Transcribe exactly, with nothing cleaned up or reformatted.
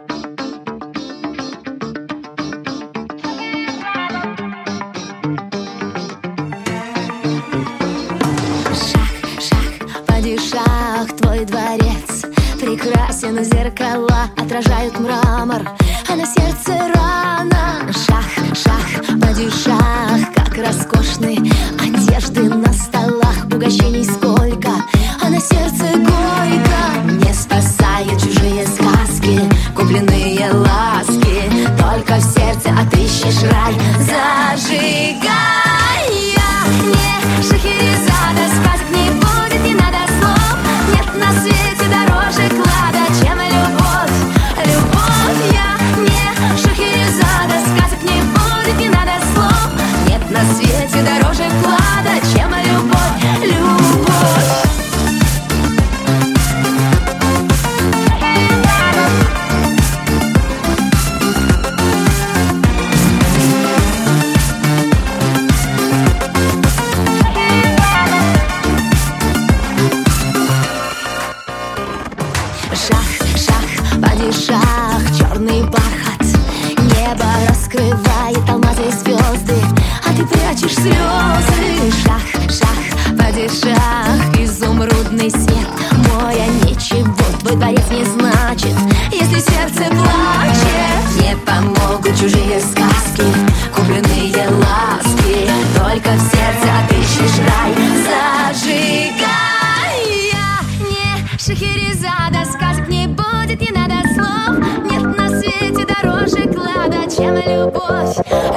Падишах, твой дворец прекрасен, зеркала отражают мрамор, а на сердце рана. Шах, шах, падишах, как роскошны одежды на столах, угощений сколько, а на сердце горько. Не спасают чужие сказки, купленные ласки, только в сердце отыщешь рай. Зажигай, я не Шахерезада, сказок не будет, не надо слов. Нет на свете дороже клада, чем любовь, любовь. Я не Шахерезада, сказок не будет, не надо слов. Нет на свете дороже клада, чем любовь, любовь. Шах, шах, падишах, черный бархат, небо раскрывает алмазы и звезды, а ты прячешь слезы. Шах, шах, падишах, изумрудный свет мой, а ничего твой дворец не значит, если сердце плачет. Не помогут чужие сказки, купленные ласки, только в сердце отыщешь рай. Зажигай, я не Шахерезада, сказок не будет, не надо слов. Нет на свете дороже клада, чем любовь,